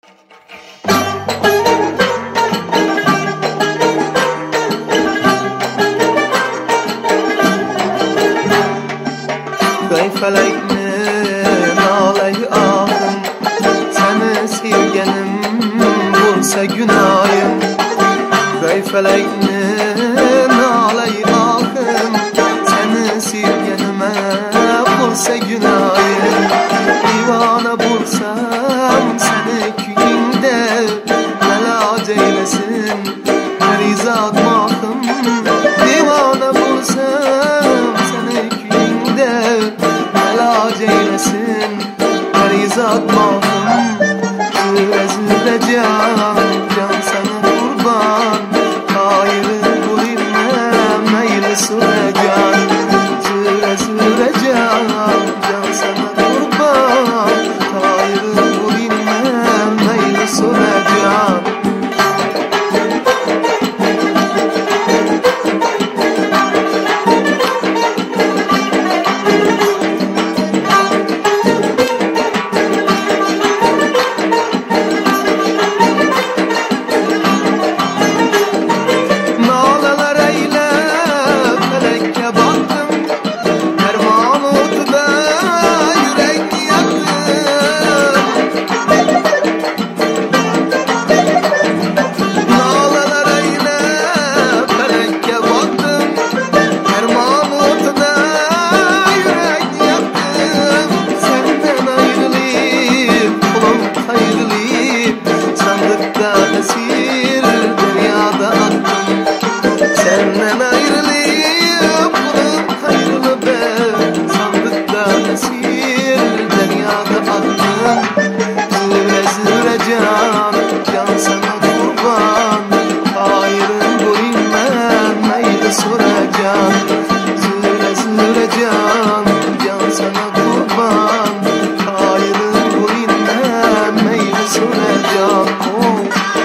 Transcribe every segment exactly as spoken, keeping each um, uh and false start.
Felekni nalay ahım, seni sevgenim bulsa günahım. Ey felekni nalay ahım, seni sevgenime bulsa günahım. Divana bulsam seni köyünde melac eylesin perizat mahım. Divana bulsam seni köyünde melac eylesin perizat mahım. Züre züre can, can sana kurban, hayırı bu bilmem meyli süre can. Züre züre can, can sana kurban, hayırı bu bilmem meyli süre can. Senden ayrılayım bunun hayrını ben, sandıkta esir deryada attım. Züre züre can, can sana kurban, hayrın bu inmem neydi sure can. Züre züre can, can sana kurban, hayrın bu inmem neydi sure can. Oh.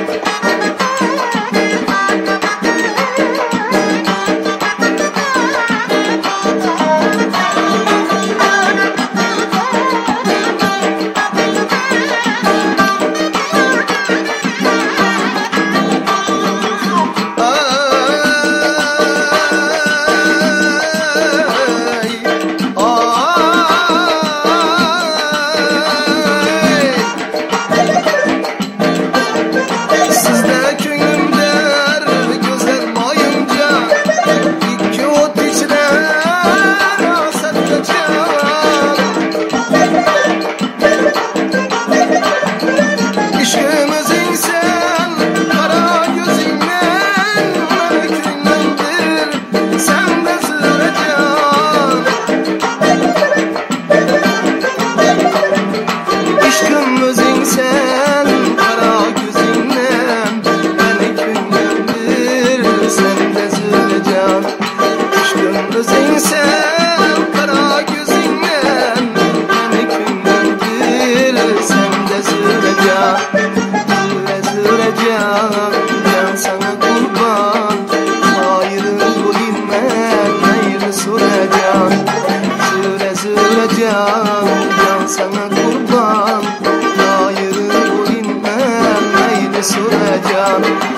Can sana kurban, hayrı bu inmem neyli sure can. Züre züre can, can sana kurban, hayrı bu inmem neyli sure can.